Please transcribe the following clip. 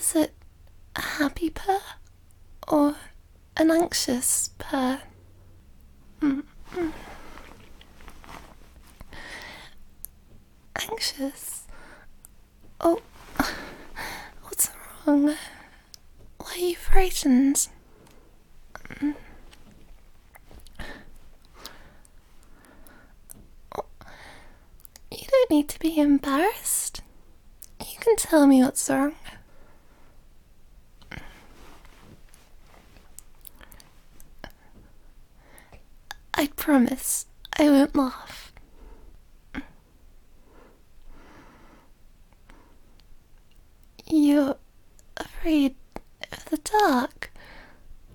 Is it a happy purr or an anxious purr? Anxious? Oh, what's wrong? Why are you frightened? You don't need to be embarrassed. You can tell me what's wrong. I promise I won't laugh. You're afraid of the dark.